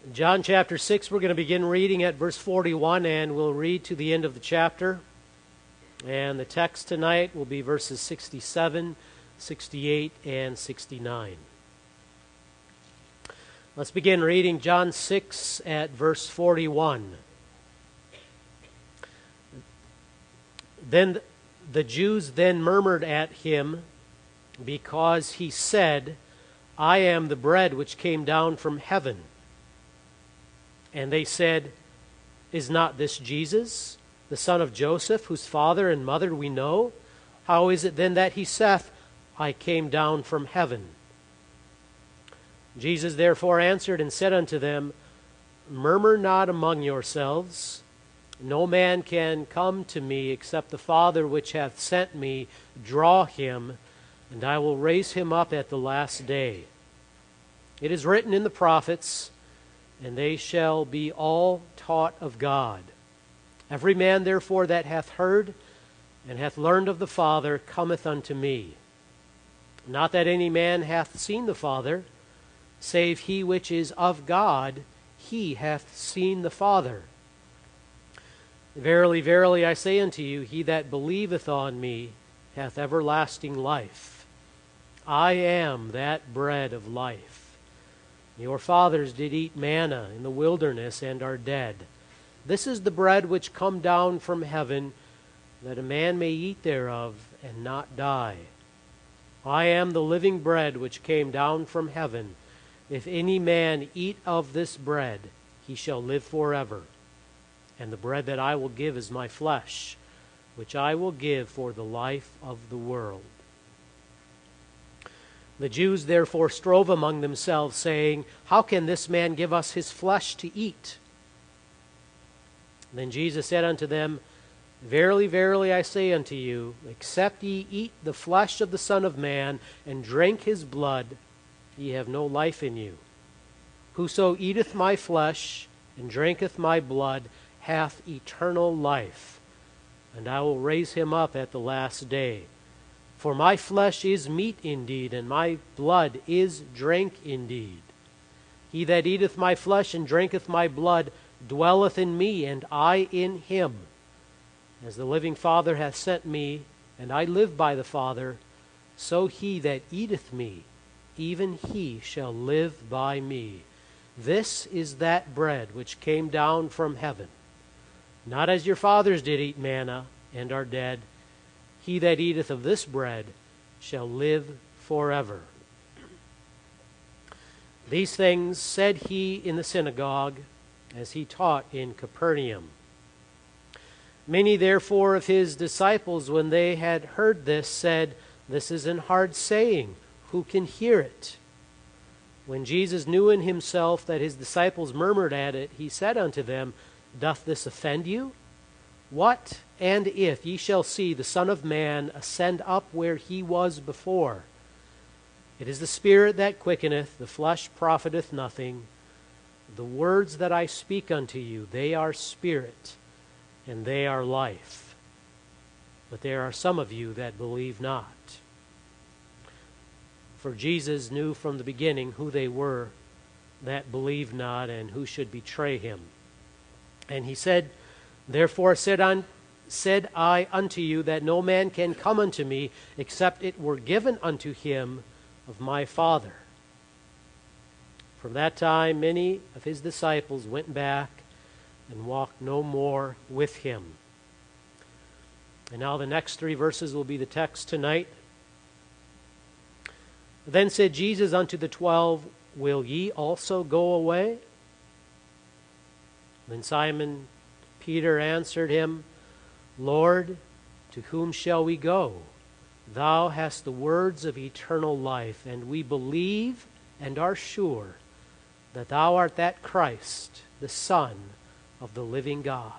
John chapter 6, we're going to begin reading at verse 41, and we'll read to the end of the chapter. And the text tonight will be verses 67, 68, and 69. Let's begin reading John 6 at verse 41. Then the Jews then murmured at him because he said, I am the bread which came down from heaven. And they said, Is not this Jesus, the son of Joseph, whose father and mother we know? How is it then that he saith, I came down from heaven? Jesus therefore answered and said unto them, Murmur not among yourselves. No man can come to me except the Father which hath sent me draw him, and I will raise him up at the last day. It is written in the prophets, and they shall be all taught of God. Every man therefore that hath heard and hath learned of the Father cometh unto me. Not that any man hath seen the Father, save he which is of God, he hath seen the Father. Verily, verily, I say unto you, he that believeth on me hath everlasting life. I am that bread of life. Your fathers did eat manna in the wilderness and are dead. This is the bread which come down from heaven, that a man may eat thereof and not die. I am the living bread which came down from heaven. If any man eat of this bread, he shall live forever. And the bread that I will give is my flesh, which I will give for the life of the world. The Jews therefore strove among themselves, saying, How can this man give us his flesh to eat? Then Jesus said unto them, Verily, verily, I say unto you, except ye eat the flesh of the Son of Man, and drink his blood, ye have no life in you. Whoso eateth my flesh, and drinketh my blood, hath eternal life, and I will raise him up at the last day. For my flesh is meat indeed, and my blood is drink indeed. He that eateth my flesh and drinketh my blood dwelleth in me, and I in him. As the living Father hath sent me, and I live by the Father, so he that eateth me, even he shall live by me. This is that bread which came down from heaven. Not as your fathers did eat manna, and are dead. He that eateth of this bread shall live forever. These things said he in the synagogue, as he taught in Capernaum. Many therefore of his disciples, when they had heard this, said, This is an hard saying. Who can hear it? When Jesus knew in himself that his disciples murmured at it, he said unto them, Doth this offend you? What and if ye shall see the Son of Man ascend up where he was before? It is the Spirit that quickeneth, the flesh profiteth nothing. The words that I speak unto you, they are spirit, and they are life. But there are some of you that believe not. For Jesus knew from the beginning who they were that believed not, and who should betray him. And he said, Therefore said I unto you, that no man can come unto me, except it were given unto him of my Father. From that time many of his disciples went back and walked no more with him. And now the next 3 verses will be the text tonight. Then said Jesus unto the 12, Will ye also go away? Then Simon Peter answered him, Lord, to whom shall we go? Thou hast the words of eternal life, and we believe and are sure that thou art that Christ, the Son of the living God.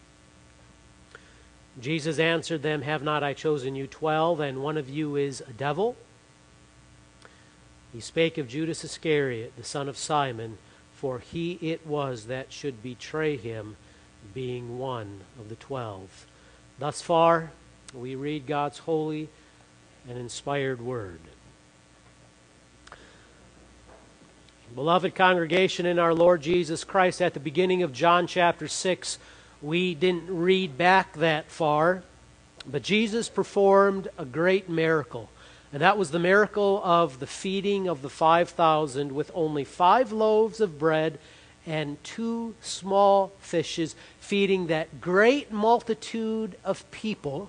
Jesus answered them, Have not I chosen you 12, and one of you is a devil? He spake of Judas Iscariot, the son of Simon, for he it was that should betray him, being one of the 12. Thus far, we read God's holy and inspired word. Beloved congregation in our Lord Jesus Christ, at the beginning of John chapter 6, we didn't read back that far, but Jesus performed a great miracle. And that was the miracle of the feeding of the 5,000 with only 5 loaves of bread and 2 small fishes, feeding that great multitude of people.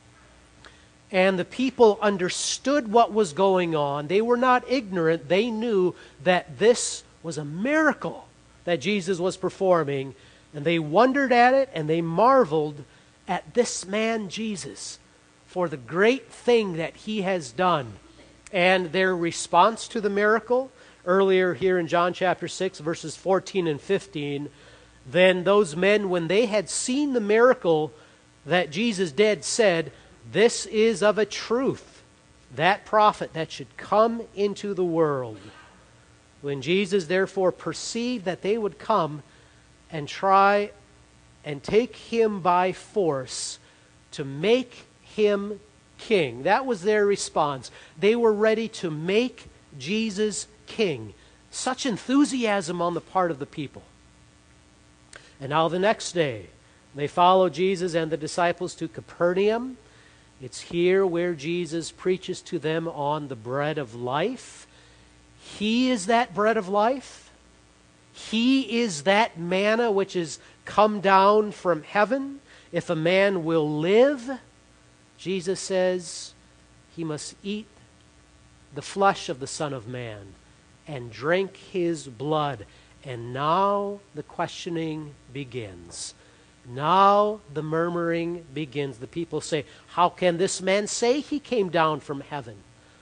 And the people understood what was going on. They were not ignorant. They knew that this was a miracle that Jesus was performing. And they wondered at it and they marveled at this man Jesus for the great thing that he has done. And their response to the miracle, earlier here in John chapter 6, verses 14 and 15, then those men, when they had seen the miracle that Jesus did, said, "This is of a truth that prophet that should come into the world." When Jesus therefore perceived that they would come and try and take him by force to make him king, that was their response. They were ready to make Jesus king. Such enthusiasm on the part of the people. And now the next day, they follow Jesus and the disciples to Capernaum. It's here where Jesus preaches to them on the bread of life. He is that bread of life. He is that manna which has come down from heaven. If a man will live, Jesus says, he must eat the flesh of the Son of Man and drink his blood. And now the questioning begins. Now the murmuring begins. The people say, "How can this man say he came down from heaven?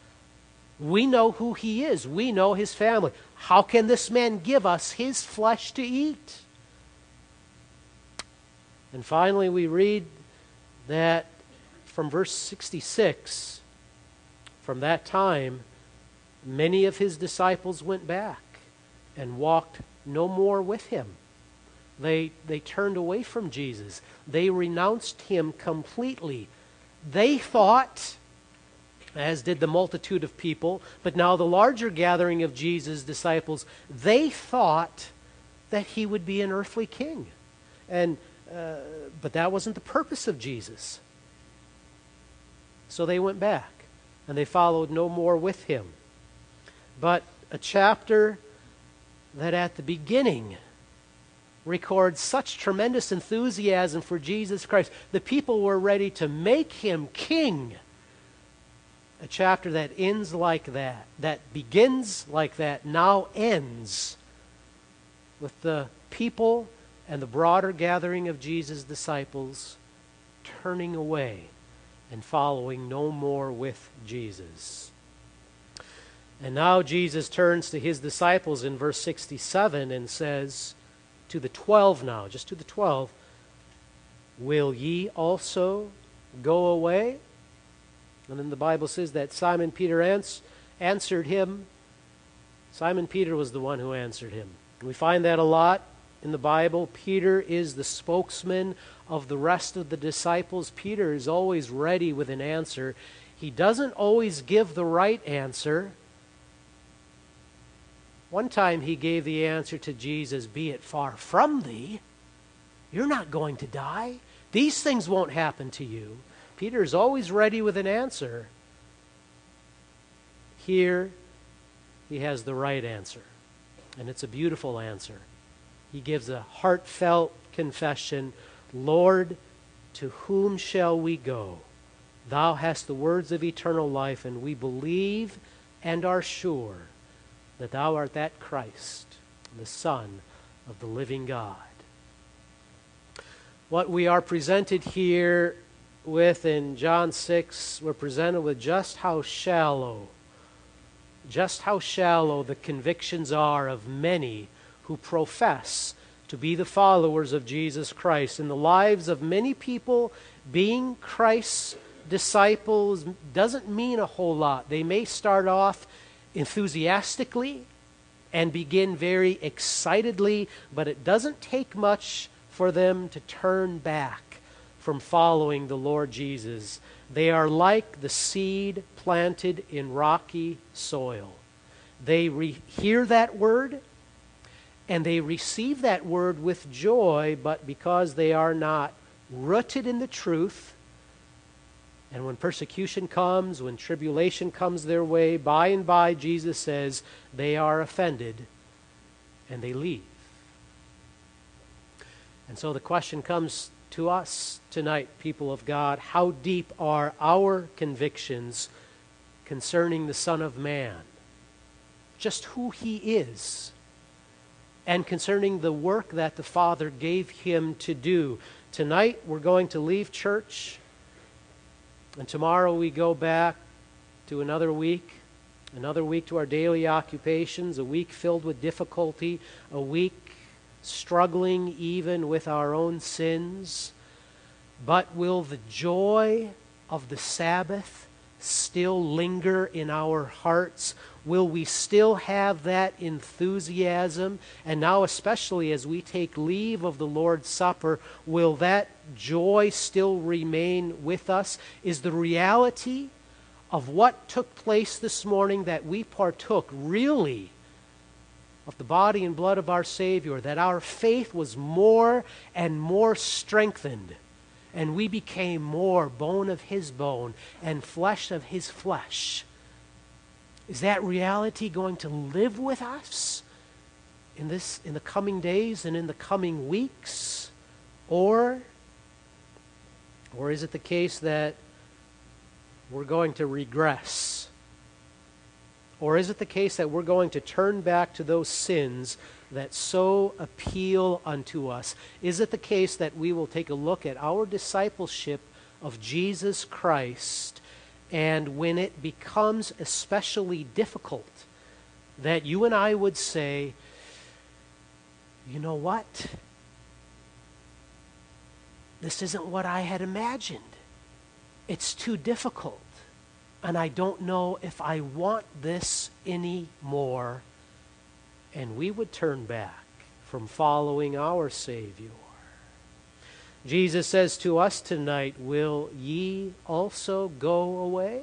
We know who he is. We know his family. How can this man give us his flesh to eat?" And finally we read that from verse 66, from that time, many of his disciples went back and walked no more with him. They turned away from Jesus. They renounced him completely. They thought, as did the multitude of people, but now the larger gathering of Jesus' disciples, they thought that he would be an earthly king. But that wasn't the purpose of Jesus. So they went back, and they followed no more with him. But a chapter that at the beginning records such tremendous enthusiasm for Jesus Christ. The people were ready to make him king. A chapter that ends like that begins like that, now ends with the people and the broader gathering of Jesus' disciples turning away and following no more with Jesus. And now Jesus turns to his disciples in verse 67 and says to the 12 now, just to the 12, "Will ye also go away?" And then the Bible says that Simon Peter answered him. Simon Peter was the one who answered him. We find that a lot in the Bible. Peter is the spokesman of the rest of the disciples. Peter is always ready with an answer. He doesn't always give the right answer. One time he gave the answer to Jesus, "Be it far from thee. You're not going to die. These things won't happen to you." Peter is always ready with an answer. Here, he has the right answer, and it's a beautiful answer. He gives a heartfelt confession, "Lord, to whom shall we go? Thou hast the words of eternal life, and we believe and are sure that thou art that Christ, the Son of the living God." What we are presented here with in John 6, we're presented with just how shallow the convictions are of many who profess to be the followers of Jesus Christ. In the lives of many people, being Christ's disciples doesn't mean a whole lot. They may start off enthusiastically and begin very excitedly, but it doesn't take much for them to turn back from following the Lord Jesus. They are like the seed planted in rocky soil. They hear that word, and they receive that word with joy, but because they are not rooted in the truth, and when persecution comes, when tribulation comes their way, by and by, Jesus says, they are offended, and they leave. And so the question comes to us tonight, people of God, how deep are our convictions concerning the Son of Man? Just who he is, and concerning the work that the Father gave him to do. Tonight we're going to leave church, and tomorrow we go back to another week to our daily occupations, a week filled with difficulty, a week struggling even with our own sins. But will the joy of the Sabbath still linger in our hearts? Will we still have that enthusiasm? And now, especially as we take leave of the Lord's Supper, will that joy still remain with us? Is the reality of what took place this morning, that we partook really of the body and blood of our Savior, that our faith was more and more strengthened, and we became more bone of his bone and flesh of his flesh? Is that reality going to live with us in the coming days and in the coming weeks? Or is it the case that we're going to regress? Or is it the case that we're going to turn back to those sins that so appeal unto us? Is it the case that we will take a look at our discipleship of Jesus Christ, and when it becomes especially difficult, that you and I would say, you know what? This isn't what I had imagined. It's too difficult, and I don't know if I want this anymore. And we would turn back from following our Savior. Jesus says to us tonight, will ye also go away?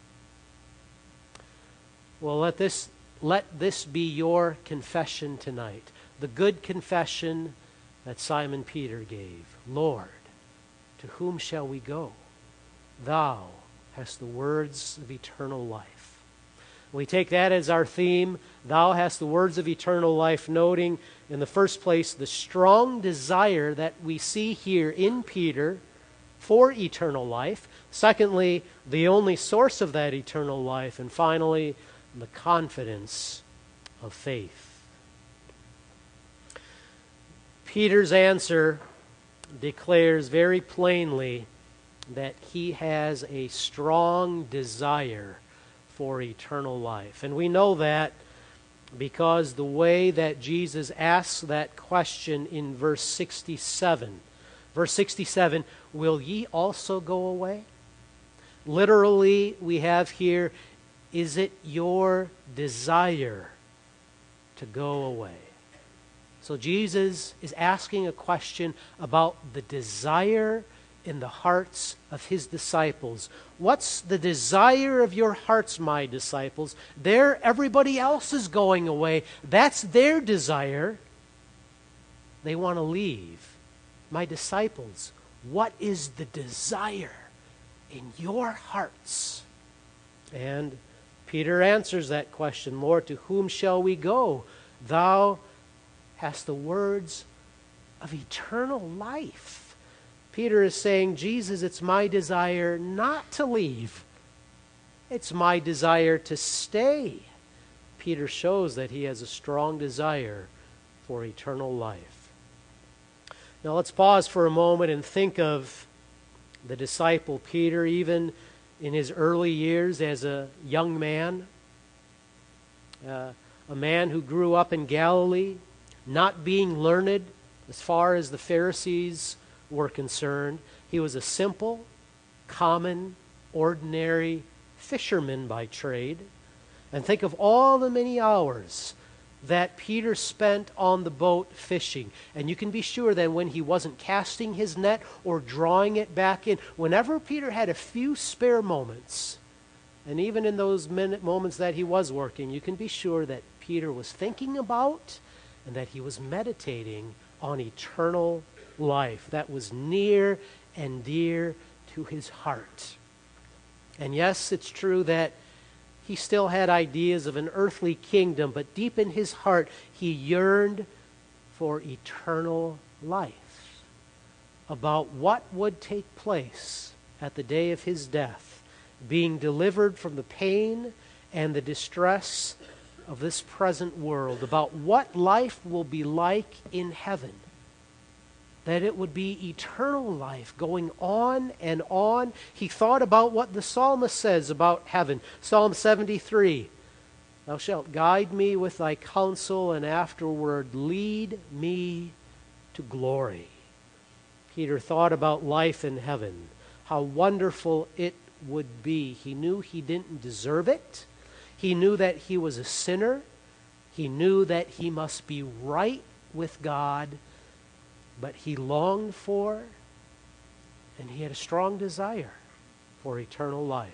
Well, let this be your confession tonight. The good confession that Simon Peter gave. Lord, to whom shall we go? Thou hast the words of eternal life. We take that as our theme. Thou hast the words of eternal life, noting in the first place the strong desire that we see here in Peter for eternal life. Secondly, the only source of that eternal life. And finally, the confidence of faith. Peter's answer declares very plainly that he has a strong desire for eternal life. And we know that because the way that Jesus asks that question in verse 67. Verse 67, will ye also go away? Literally, we have here, is it your desire to go away? So Jesus is asking a question about the desire in the hearts of his disciples. What's the desire of your hearts, my disciples? Everybody else is going away. That's their desire. They want to leave. My disciples, what is the desire in your hearts? And Peter answers that question, Lord, to whom shall we go? Thou hast the words of eternal life. Peter is saying, Jesus, it's my desire not to leave. It's my desire to stay. Peter shows that he has a strong desire for eternal life. Now let's pause for a moment and think of the disciple Peter, even in his early years as a young man, a man who grew up in Galilee, not being learned as far as the Pharisees were concerned. He was a simple, common, ordinary fisherman by trade. And think of all the many hours that Peter spent on the boat fishing. And you can be sure that when he wasn't casting his net or drawing it back in, whenever Peter had a few spare moments, And even in those moments that he was working, you can be sure that Peter was thinking about and that he was meditating on eternal life that was near and dear to his heart. And yes, it's true that he still had ideas of an earthly kingdom, but deep in his heart, he yearned for eternal life, about what would take place at the day of his death, being delivered from the pain and the distress of this present world, about what life will be like in heaven, that it would be eternal life going on and on. He thought about what the psalmist says about heaven. Psalm 73, "Thou shalt guide me with thy counsel, and afterward lead me to glory." Peter thought about life in heaven, how wonderful it would be. He knew he didn't deserve it. He knew that he was a sinner. He knew that he must be right with God. But he longed for, and he had a strong desire for eternal life.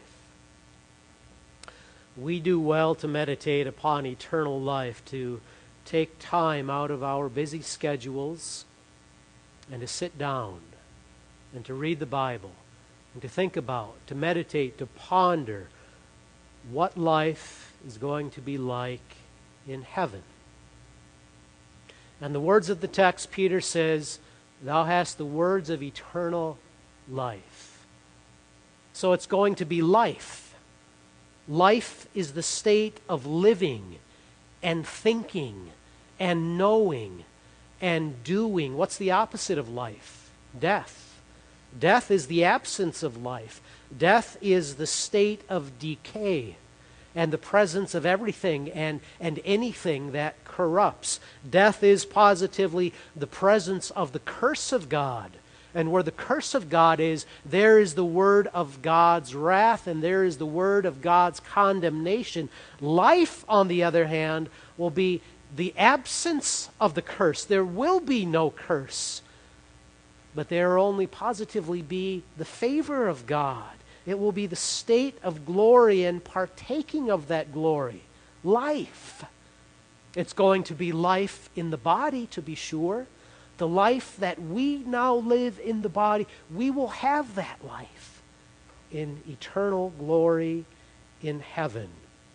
We do well to meditate upon eternal life, to take time out of our busy schedules and to sit down and to read the Bible and to think about, to meditate, to ponder what life is going to be like in heaven. And the words of the text, Peter says, "Thou hast the words of eternal life." So it's going to be life. Life is the state of living and thinking and knowing and doing. What's the opposite of life? Death. Death is the absence of life. Death is the state of decay and the presence of everything and anything that corrupts. Death is positively the presence of the curse of God. And where the curse of God is, there is the word of God's wrath, and there is the word of God's condemnation. Life, on the other hand, will be the absence of the curse. There will be no curse, but there will only positively be the favor of God. It will be the state of glory and partaking of that glory. Life. It's going to be life in the body, to be sure. The life that we now live in the body, we will have that life in eternal glory in heaven.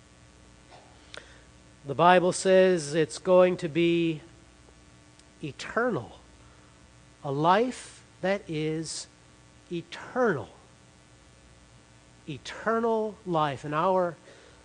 The Bible says it's going to be eternal. A life that is eternal. Eternal life. And our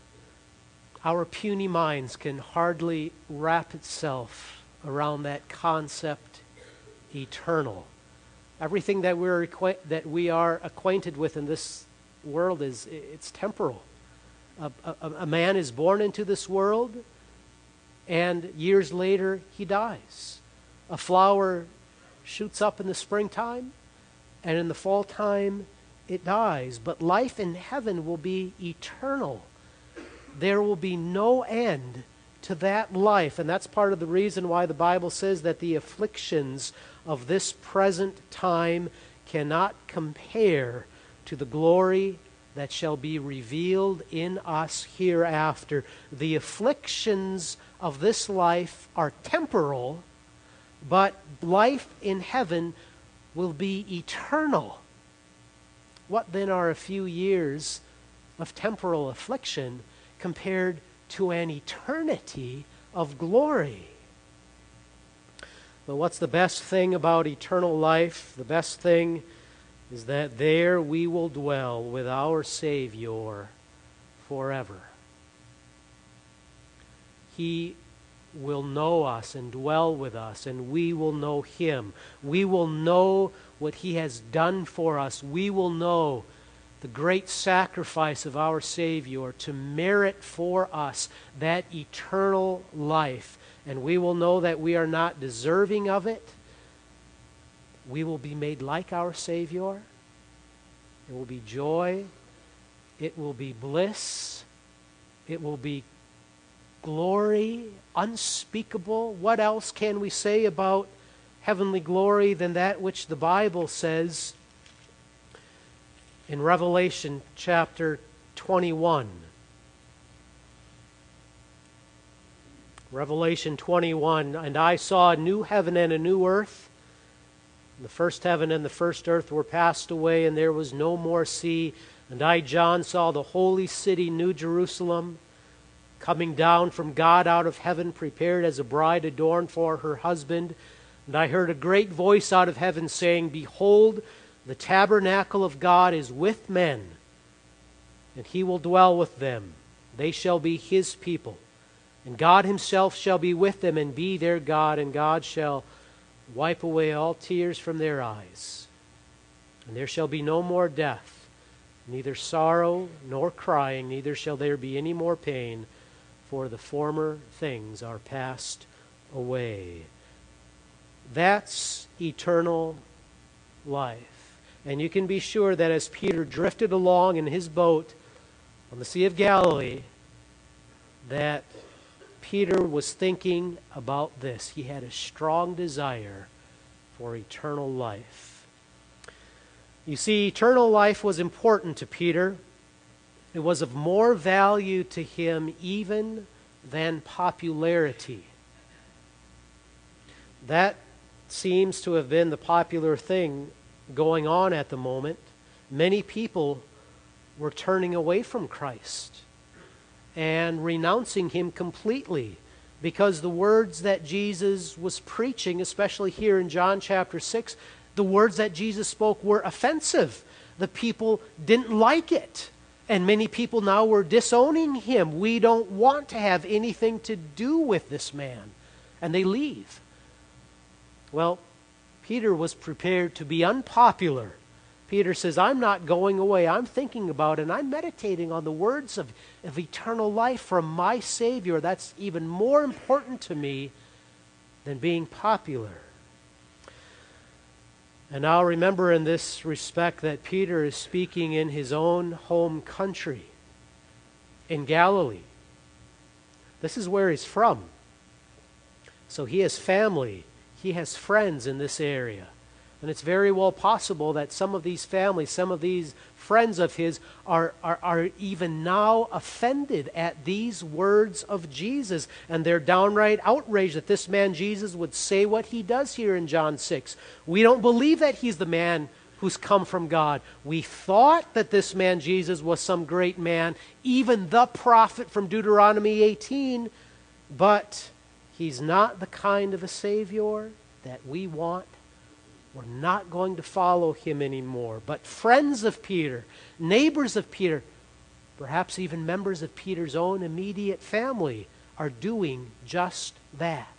puny minds can hardly wrap itself around that concept, eternal. Everything that we are acquainted with in this world it's temporal. A man is born into this world, and years later he dies. A flower shoots up in the springtime, and in the fall time it dies. But life in heaven will be eternal. There will be no end to that life. And that's part of the reason why the Bible says that the afflictions of this present time cannot compare to the glory that shall be revealed in us hereafter. The afflictions of this life are temporal, but life in heaven will be eternal. What then are a few years of temporal affliction compared to an eternity of glory? But what's the best thing about eternal life? The best thing is that there we will dwell with our Savior forever. He will know us and dwell with us, and we will know Him. We will know what He has done for us. We will know the great sacrifice of our Savior to merit for us that eternal life. And we will know that we are not deserving of it. We will be made like our Savior. It will be joy. It will be bliss. It will be glory, unspeakable. What else can we say about heavenly glory than that which the Bible says in Revelation chapter 21. Revelation 21, and I saw a new heaven and a new earth. The first heaven and the first earth were passed away, and there was no more sea. And I, John, saw the holy city, New Jerusalem, coming down from God out of heaven, prepared as a bride adorned for her husband. And I heard a great voice out of heaven saying, Behold, the tabernacle of God is with men, and he will dwell with them. They shall be his people. And God himself shall be with them and be their God, and God shall wipe away all tears from their eyes. And there shall be no more death, neither sorrow nor crying, neither shall there be any more pain, for the former things are passed away. That's eternal life. And you can be sure that as Peter drifted along in his boat on the Sea of Galilee, that Peter was thinking about this. He had a strong desire for eternal life. You see, eternal life was important to Peter. It was of more value to him even than popularity. That seems to have been the popular thing going on at the moment. Many people were turning away from Christ and renouncing him completely, because the words that Jesus was preaching, especially here in John chapter 6, the words that Jesus spoke were offensive. The people didn't like it. And many people now were disowning him. We don't want to have anything to do with this man. And they leave. Well, Peter was prepared to be unpopular. Peter says, I'm not going away. I'm thinking about it, and I'm meditating on the words of eternal life from my Savior. That's even more important to me than being popular. And now remember in this respect that Peter is speaking in his own home country, in Galilee. This is where he's from. So he has family, he has friends in this area. And it's very well possible that some of these families, some of these friends of his are even now offended at these words of Jesus. And they're downright outraged that this man Jesus would say what he does here in John 6. We don't believe that he's the man who's come from God. We thought that this man Jesus was some great man, even the prophet from Deuteronomy 18. But he's not the kind of a Savior that we want. We're not going to follow him anymore. But friends of Peter, neighbors of Peter, perhaps even members of Peter's own immediate family are doing just that.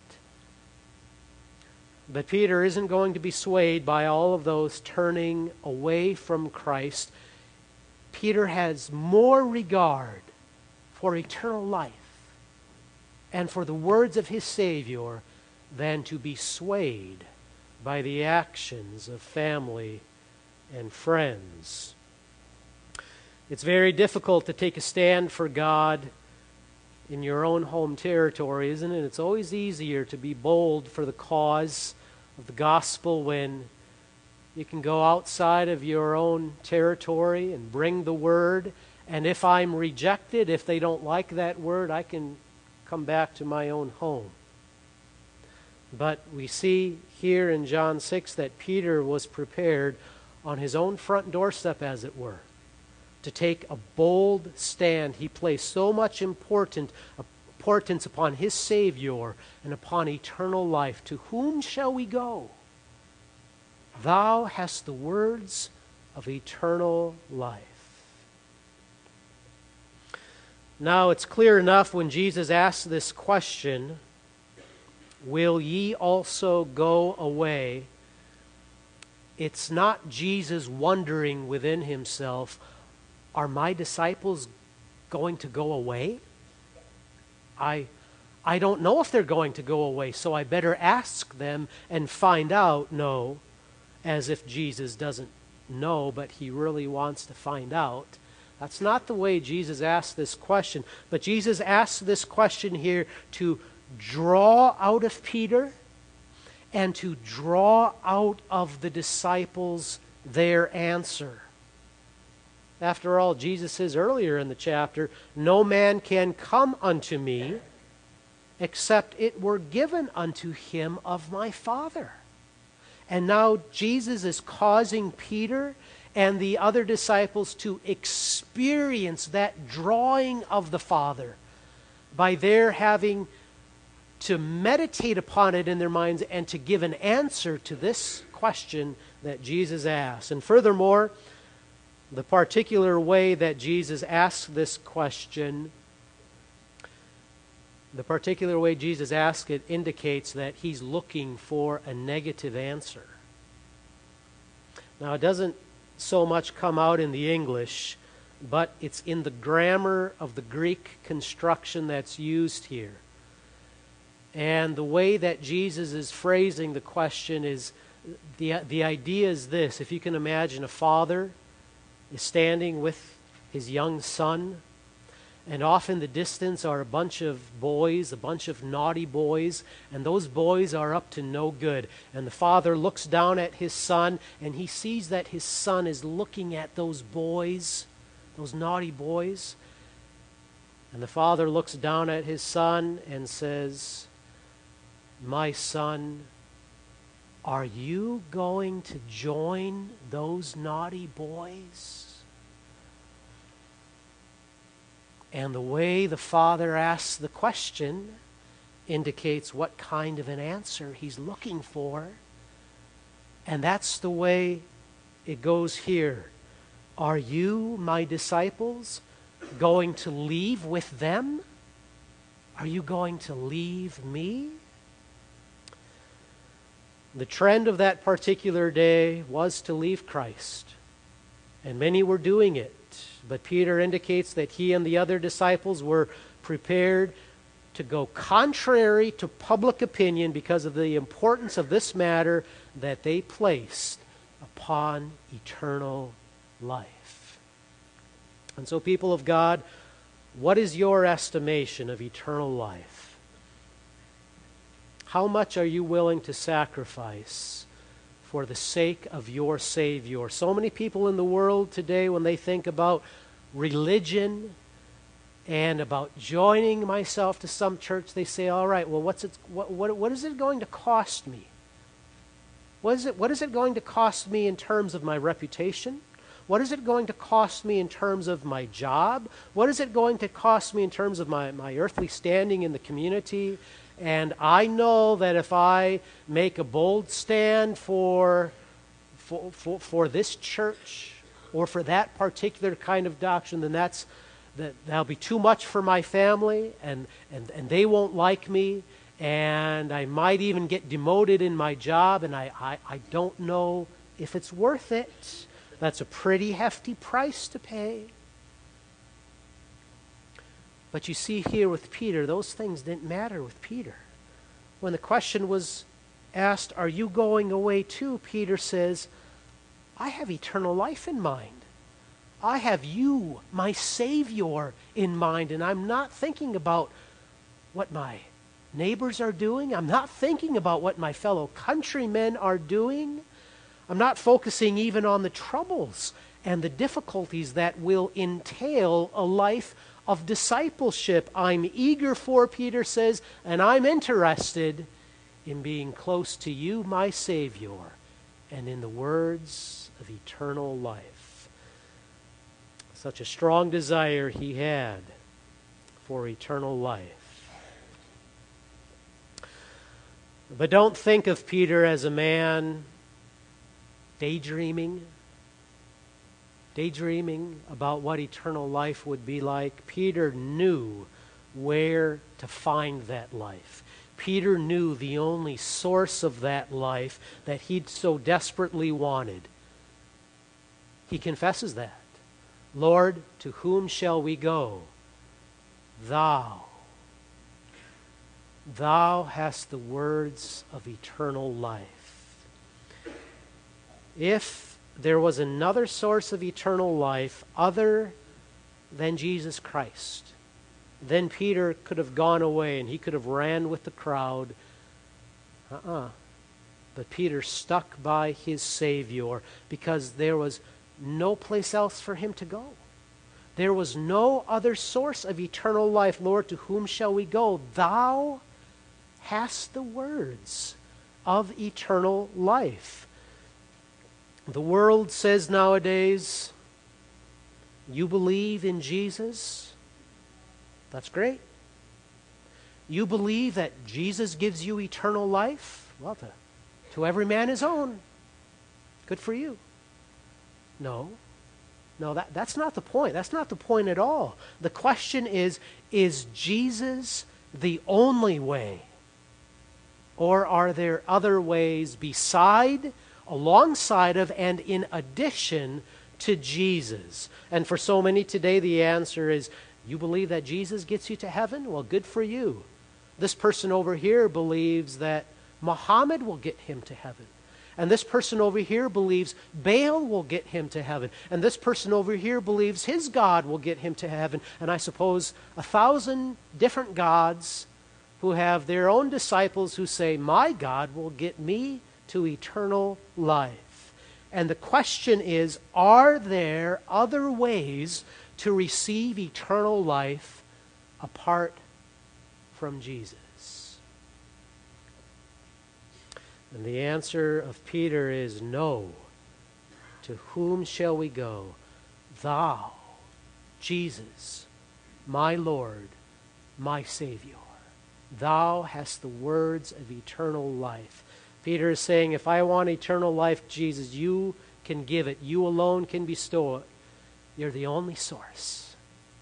But Peter isn't going to be swayed by all of those turning away from Christ. Peter has more regard for eternal life and for the words of his Savior than to be swayed by the actions of family and friends. It's very difficult to take a stand for God in your own home territory, isn't it? It's always easier to be bold for the cause of the gospel when you can go outside of your own territory and bring the word. And if I'm rejected, if they don't like that word, I can come back to my own home. But we see here in John 6 that Peter was prepared on his own front doorstep, as it were, to take a bold stand. He placed so much importance upon his Savior and upon eternal life. To whom shall we go? Thou hast the words of eternal life. Now it's clear enough when Jesus asks this question, will ye also go away? It's not Jesus wondering within himself, are my disciples going to go away? I don't know if they're going to go away, so I better ask them and find out. No, as if Jesus doesn't know, but he really wants to find out. That's not the way Jesus asked this question. But Jesus asked this question here to draw out of Peter and to draw out of the disciples their answer. After all, Jesus says earlier in the chapter, no man can come unto me except it were given unto him of my Father. And now Jesus is causing Peter and the other disciples to experience that drawing of the Father by their having to meditate upon it in their minds and to give an answer to this question that Jesus asked. And furthermore, the particular way that Jesus asks this question, the particular way Jesus asks it indicates that he's looking for a negative answer. Now, it doesn't so much come out in the English, but it's in the grammar of the Greek construction that's used here. And the way that Jesus is phrasing the question is, the idea is this. If you can imagine, a father is standing with his young son, and off in the distance are a bunch of boys, a bunch of naughty boys, and those boys are up to no good. And the father looks down at his son, and he sees that his son is looking at those boys, those naughty boys. And the father looks down at his son and says, "My son, are you going to join those naughty boys?" And the way the father asks the question indicates what kind of an answer he's looking for. And that's the way it goes here. Are you, my disciples, going to leave with them? Are you going to leave me? The trend of that particular day was to leave Christ, and many were doing it. But Peter indicates that he and the other disciples were prepared to go contrary to public opinion because of the importance of this matter that they placed upon eternal life. And so, people of God, what is your estimation of eternal life? How much are you willing to sacrifice for the sake of your Savior? So many people in the world today, when they think about religion and about joining myself to some church, they say, all right, well, what is it going to cost me? What is it going to cost me in terms of my reputation? What is it going to cost me in terms of my job? What is it going to cost me in terms of my earthly standing in the community? And I know that if I make a bold stand for this church or for that particular kind of doctrine, then that'll be too much for my family, and they won't like me, and I might even get demoted in my job, and I don't know if it's worth it. That's a pretty hefty price to pay. But you see here with Peter, those things didn't matter with Peter. When the question was asked, are you going away too? Peter says, I have eternal life in mind. I have you, my Savior, in mind, and I'm not thinking about what my neighbors are doing. I'm not thinking about what my fellow countrymen are doing. I'm not focusing even on the troubles and the difficulties that will entail a life of discipleship. I'm eager for, Peter says, and I'm interested in being close to you, my Savior, and in the words of eternal life. Such a strong desire he had for eternal life. But don't think of Peter as a man daydreaming about what eternal life would be like. Peter knew where to find that life. Peter knew the only source of that life that he'd so desperately wanted. He confesses that. Lord, to whom shall we go? Thou hast the words of eternal life. If there was another source of eternal life other than Jesus Christ, then Peter could have gone away and he could have ran with the crowd. But Peter stuck by his Savior because there was no place else for him to go. There was no other source of eternal life. Lord, to whom shall we go? Thou hast the words of eternal life. The world says nowadays, you believe in Jesus? That's great. You believe that Jesus gives you eternal life? Well, to every man his own. Good for you. No, that's not the point. That's not the point at all. The question is Jesus the only way? Or are there other ways beside, alongside of, and in addition to Jesus? And for so many today, the answer is, you believe that Jesus gets you to heaven? Well, good for you. This person over here believes that Muhammad will get him to heaven. And this person over here believes Baal will get him to heaven. And this person over here believes his God will get him to heaven. And I suppose 1,000 different gods who have their own disciples who say, my God will get me to eternal life. And the question is, are there other ways to receive eternal life apart from Jesus? And the answer of Peter is no. To whom shall we go? Thou, Jesus, my Lord, my Savior. Thou hast the words of eternal life. Peter is saying, if I want eternal life, Jesus, you can give it. You alone can bestow it. You're the only source.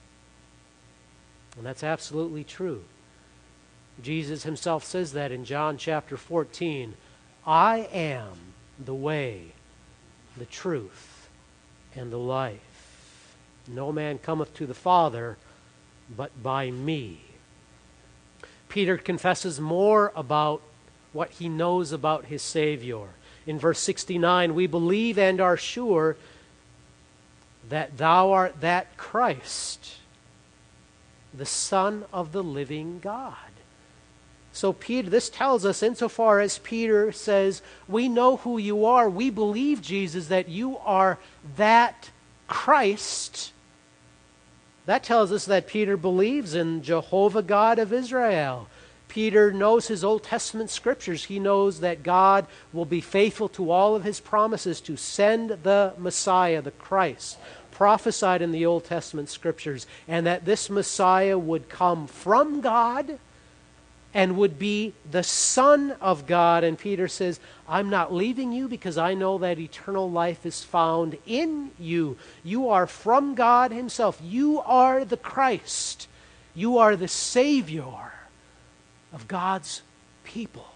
And that's absolutely true. Jesus himself says that in John chapter 14. I am the way, the truth, and the life. No man cometh to the Father but by me. Peter confesses more about what he knows about his Savior. In verse 69, we believe and are sure that thou art that Christ, the Son of the living God. So Peter, this tells us, insofar as Peter says, we know who you are, we believe, Jesus, that you are that Christ. That tells us that Peter believes in Jehovah God of Israel. Peter knows his Old Testament scriptures. He knows that God will be faithful to all of his promises to send the Messiah, the Christ, prophesied in the Old Testament scriptures, and that this Messiah would come from God and would be the Son of God. And Peter says, I'm not leaving you because I know that eternal life is found in you. You are from God himself. You are the Christ. You are the Savior of God's people.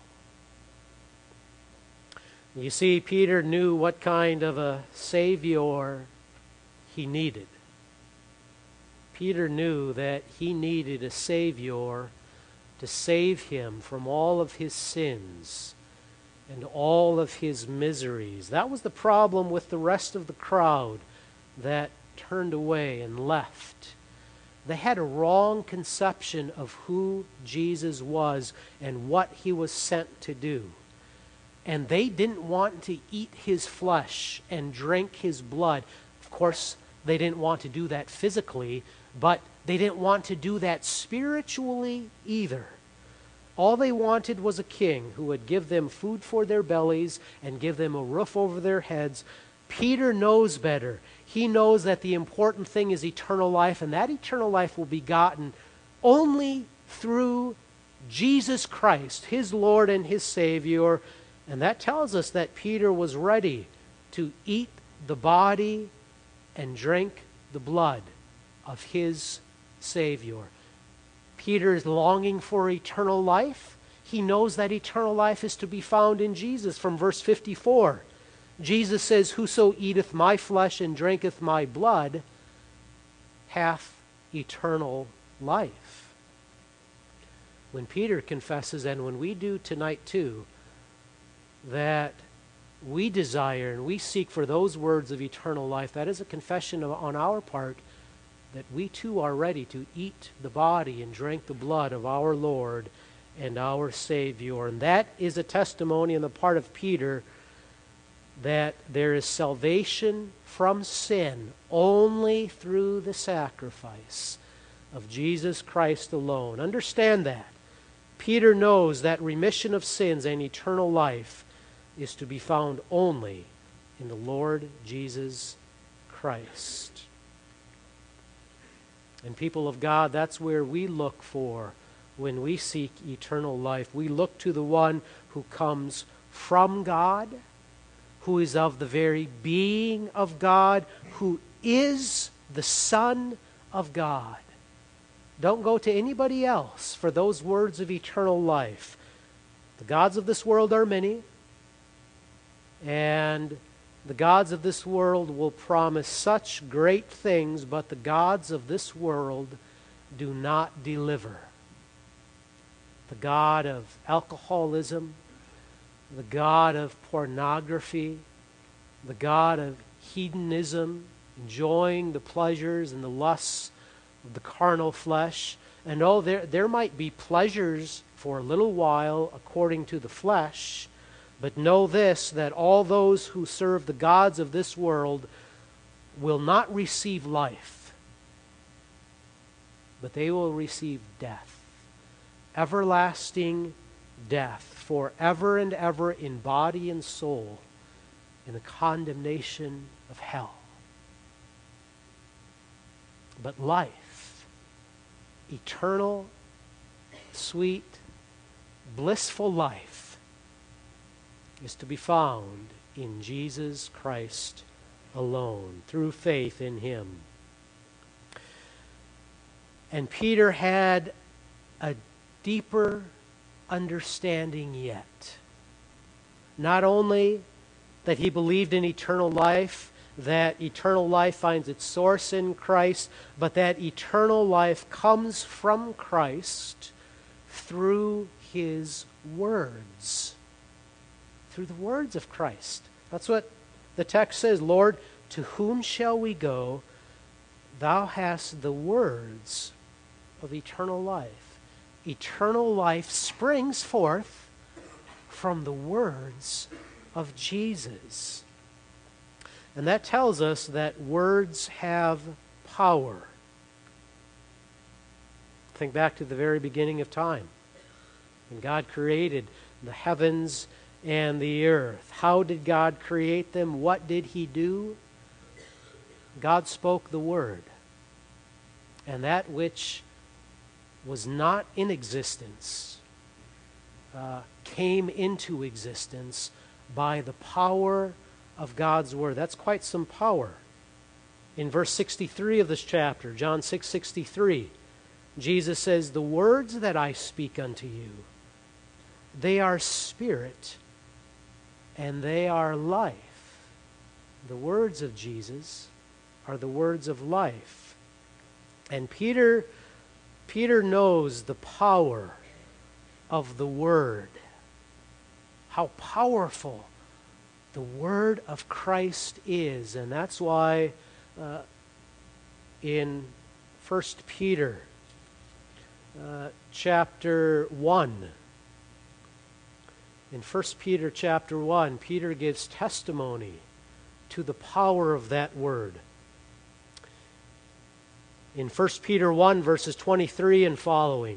You see, Peter knew what kind of a Savior he needed. Peter knew that he needed a Savior to save him from all of his sins and all of his miseries. That was the problem with the rest of the crowd that turned away and left. They had a wrong conception of who Jesus was and what he was sent to do. And they didn't want to eat his flesh and drink his blood. Of course, they didn't want to do that physically, but they didn't want to do that spiritually either. All they wanted was a king who would give them food for their bellies and give them a roof over their heads. Peter knows better. He knows that the important thing is eternal life, and that eternal life will be gotten only through Jesus Christ, his Lord and his Savior. And that tells us that Peter was ready to eat the body and drink the blood of his Savior. Peter is longing for eternal life. He knows that eternal life is to be found in Jesus. From verse 54, Jesus says, whoso eateth my flesh and drinketh my blood hath eternal life. When Peter confesses, and when we do tonight too, that we desire and we seek for those words of eternal life, that is a confession on our part that we too are ready to eat the body and drink the blood of our Lord and our Savior. And that is a testimony on the part of Peter that there is salvation from sin only through the sacrifice of Jesus Christ alone. Understand that. Peter knows that remission of sins and eternal life is to be found only in the Lord Jesus Christ. And people of God, that's where we look for when we seek eternal life. We look to the one who comes from God, who is of the very being of God, who is the Son of God. Don't go to anybody else for those words of eternal life. The gods of this world are many, and the gods of this world will promise such great things, but the gods of this world do not deliver. The god of alcoholism, the god of pornography, the god of hedonism, enjoying the pleasures and the lusts of the carnal flesh. And there might be pleasures for a little while according to the flesh, but know this, that all those who serve the gods of this world will not receive life, but they will receive death. Everlasting death, forever and ever in body and soul, in the condemnation of hell. But life, eternal, sweet, blissful life, is to be found in Jesus Christ alone, through faith in Him. And Peter had a deeper understanding yet. Not only that he believed in eternal life, that eternal life finds its source in Christ, but that eternal life comes from Christ through His words. Through the words of Christ. That's what the text says. Lord, to whom shall we go? Thou hast the words of eternal life. Eternal life springs forth from the words of Jesus. And that tells us that words have power. Think back to the very beginning of time, when God created the heavens and the earth. How did God create them? What did He do? God spoke the word. And that which was not in existence came into existence by the power of God's word. That's quite some power. In verse 63 of this chapter, John 6:63, Jesus says, the words that I speak unto you, they are spirit and they are life. The words of Jesus are the words of life. And Peter knows the power of the word. How powerful the word of Christ is. And that's why in 1 Peter chapter 1, in 1 Peter chapter 1, Peter gives testimony to the power of that word. In 1 Peter 1, verses 23 and following,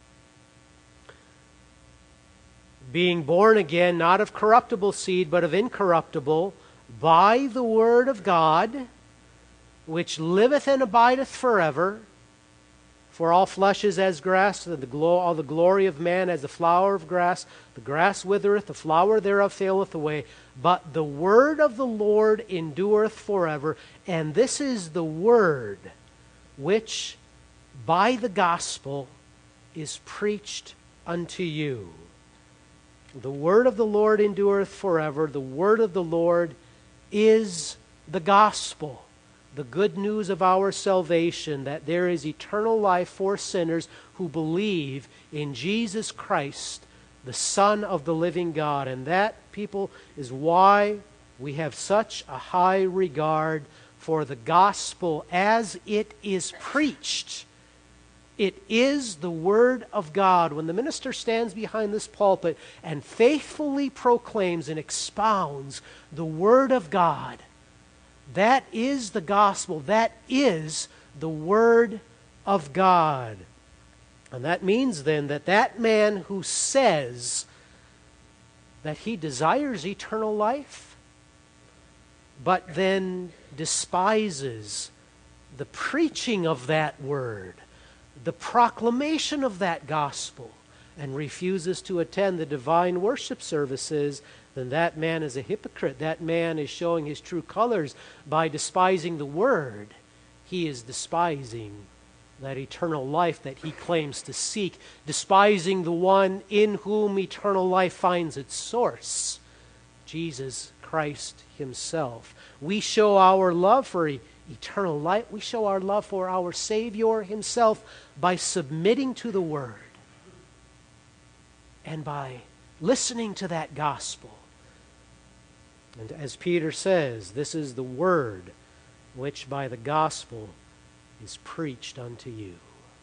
being born again, not of corruptible seed, but of incorruptible, by the word of God, which liveth and abideth forever. For all flesh is as grass, and all the glory of man as the flower of grass. The grass withereth, the flower thereof faileth away. But the word of the Lord endureth forever. And this is the word which by the gospel is preached unto you. The word of the Lord endureth forever. The word of the Lord is the gospel. The good news of our salvation, that there is eternal life for sinners who believe in Jesus Christ, the Son of the living God. And that, people, is why we have such a high regard for the gospel as it is preached It is the Word of God. When the minister stands behind this pulpit and faithfully proclaims and expounds the Word of God, that is the gospel. That is the Word of God. And that means then that that man who says that he desires eternal life, but then despises the preaching of that Word, the proclamation of that gospel, and refuses to attend the divine worship services, then that man is a hypocrite. That man is showing his true colors by despising the Word. He is despising that eternal life that he claims to seek, despising the one in whom eternal life finds its source, Jesus Christ himself. We show our love for eternal life. We show our love for our Savior himself by submitting to the Word and by listening to that gospel. And as Peter says, this is the Word which by the gospel is preached unto you.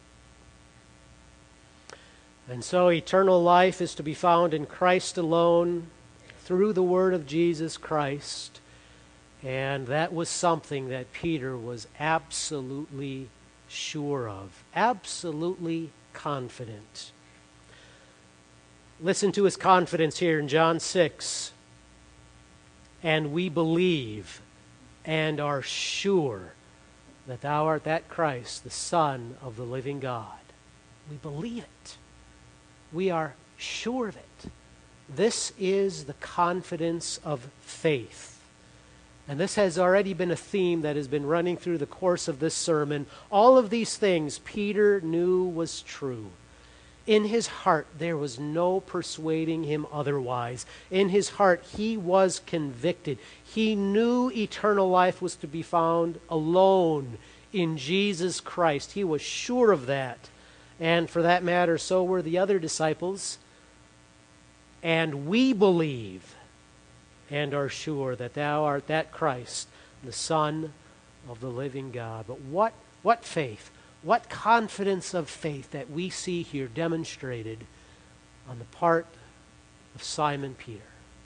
And so eternal life is to be found in Christ alone through the Word of Jesus Christ. And that was something that Peter was absolutely sure of, absolutely confident. Listen to his confidence here in John 6. And we believe and are sure that thou art that Christ, the Son of the living God. We believe it. We are sure of it. This is the confidence of faith. And this has already been a theme that has been running through the course of this sermon. All of these things Peter knew was true. In his heart, there was no persuading him otherwise. In his heart, he was convicted. He knew eternal life was to be found alone in Jesus Christ. He was sure of that. And for that matter, so were the other disciples. And we believe and are sure that thou art that Christ, the Son of the living God. But what faith? What confidence of faith that we see here demonstrated on the part of Simon Peter.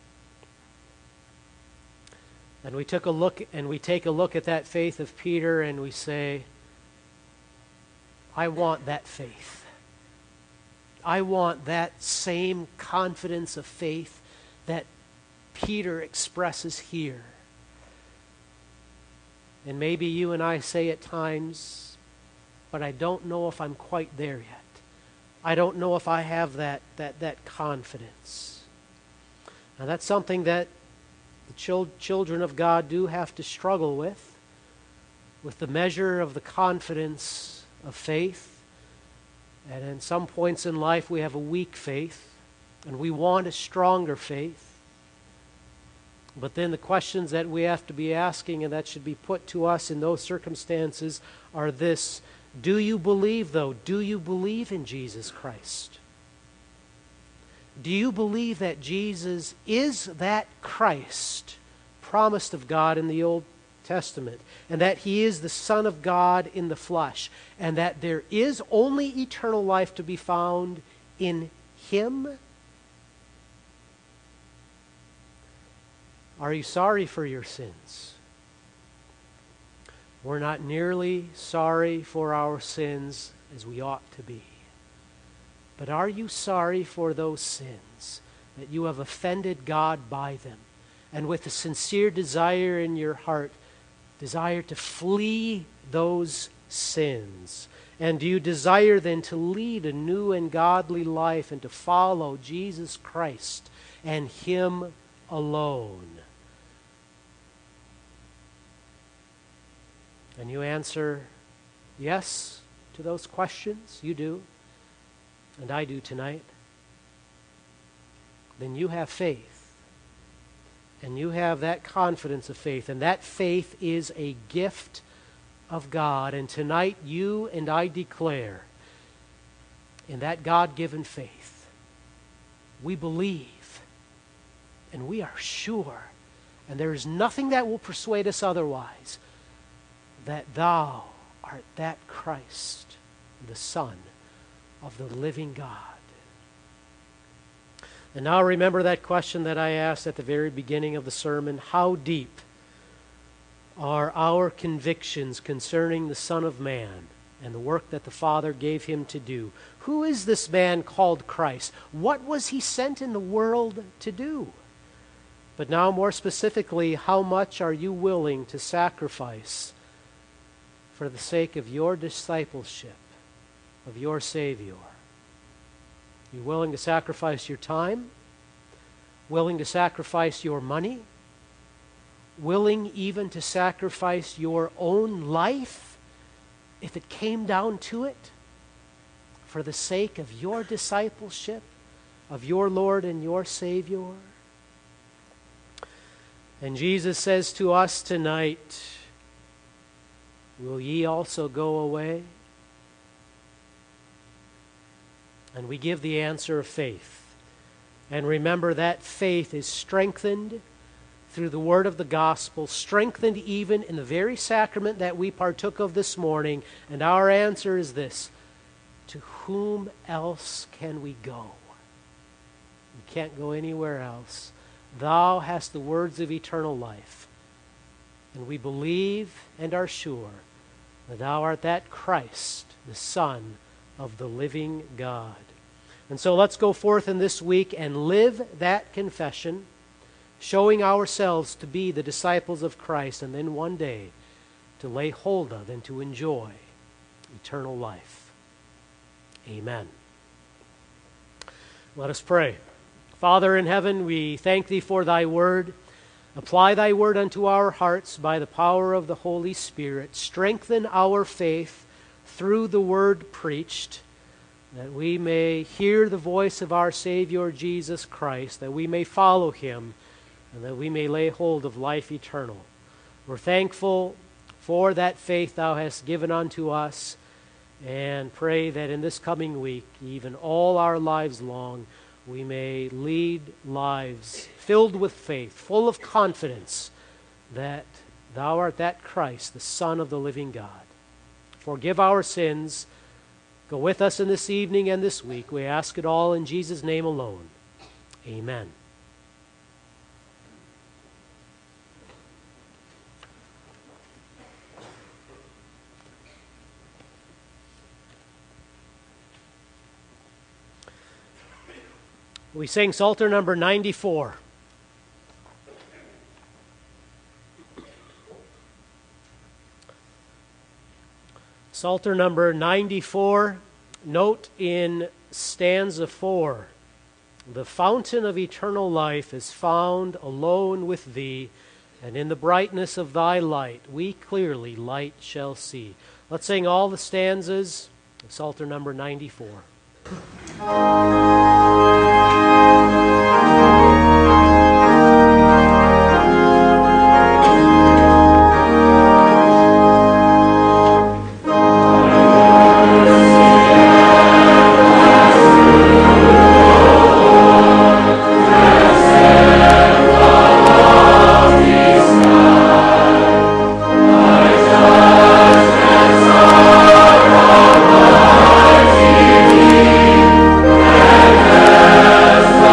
And we take a look at that faith of Peter and we say, I want that faith. I want that same confidence of faith that Peter expresses here. And maybe you and I say at times, but I don't know if I'm quite there yet. I don't know if I have that confidence. Now that's something that the children of God do have to struggle with the measure of the confidence of faith. And in some points in life we have a weak faith, and we want a stronger faith. But then the questions that we have to be asking and that should be put to us in those circumstances are this: do you believe, though? Do you believe in Jesus Christ? Do you believe that Jesus is that Christ promised of God in the Old Testament, and that he is the Son of God in the flesh, and that there is only eternal life to be found in him? Are you sorry for your sins? We're not nearly sorry for our sins as we ought to be. But are you sorry for those sins, that you have offended God by them, and with a sincere desire in your heart, desire to flee those sins? And do you desire then to lead a new and godly life and to follow Jesus Christ and him alone? And you answer yes to those questions, you do, and I do tonight, then you have faith. And you have that confidence of faith, and that faith is a gift of God. And tonight you and I declare, in that God-given faith, we believe, and we are sure, and there is nothing that will persuade us otherwise, that thou art that Christ, the Son of the living God. And now remember that question that I asked at the very beginning of the sermon. How deep are our convictions concerning the Son of Man and the work that the Father gave him to do? Who is this man called Christ? What was he sent in the world to do? But now more specifically, how much are you willing to sacrifice for the sake of your discipleship of your Savior? You willing to sacrifice your time? Willing to sacrifice your money? Willing even to sacrifice your own life if it came down to it for the sake of your discipleship of your Lord and your Savior? And Jesus says to us tonight, will ye also go away? And we give the answer of faith. And remember that faith is strengthened through the word of the gospel, strengthened even in the very sacrament that we partook of this morning. And our answer is this: to whom else can we go? We can't go anywhere else. Thou hast the words of eternal life. And we believe and are sure that thou art that Christ, the Son of the living God. And so let's go forth in this week and live that confession, showing ourselves to be the disciples of Christ, and then one day to lay hold of and to enjoy eternal life. Amen. Let us pray. Father in heaven, we thank thee for thy word. Apply thy word unto our hearts by the power of the Holy Spirit. Strengthen our faith through the word preached, that we may hear the voice of our Savior Jesus Christ, that we may follow him, and that we may lay hold of life eternal. We're thankful for that faith thou hast given unto us, and pray that in this coming week, even all our lives long, we may lead lives filled with faith, full of confidence that thou art that Christ, the Son of the living God. Forgive our sins. Go with us in this evening and this week. We ask it all in Jesus' name alone. Amen. We sing Psalter number 94. Psalter number 94, note in stanza 4, the fountain of eternal life is found alone with thee, and in the brightness of thy light we clearly light shall see. Let's sing all the stanzas of Psalter number 94. Yes.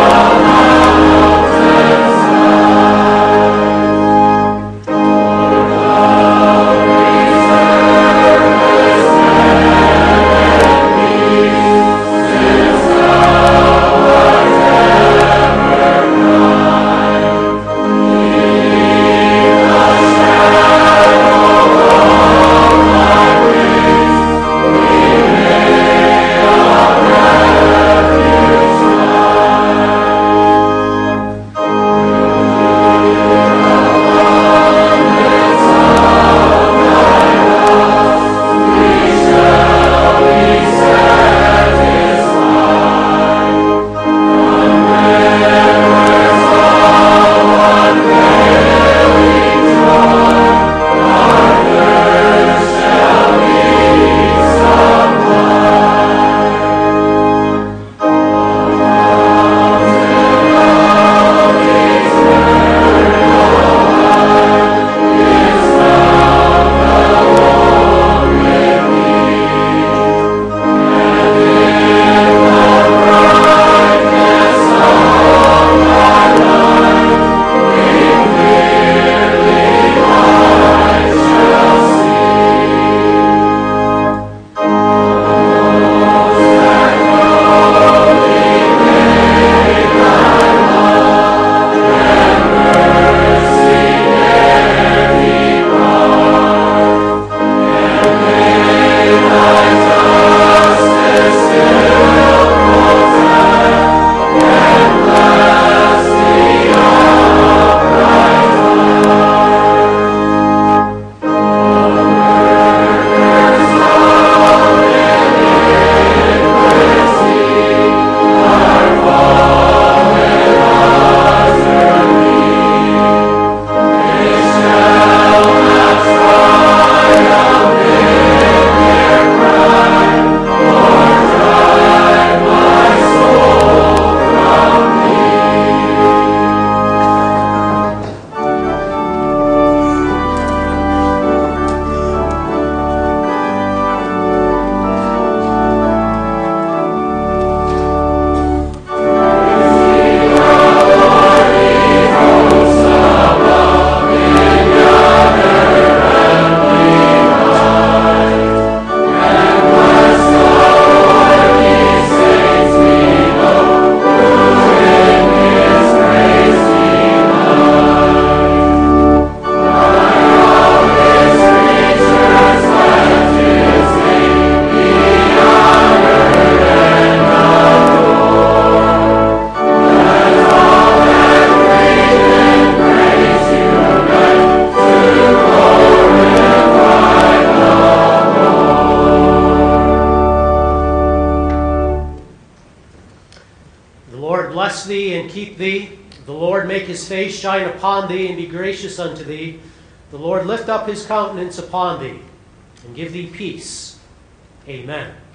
make his face shine upon thee, and be gracious unto thee. The Lord lift up his countenance upon thee, and give thee peace. Amen.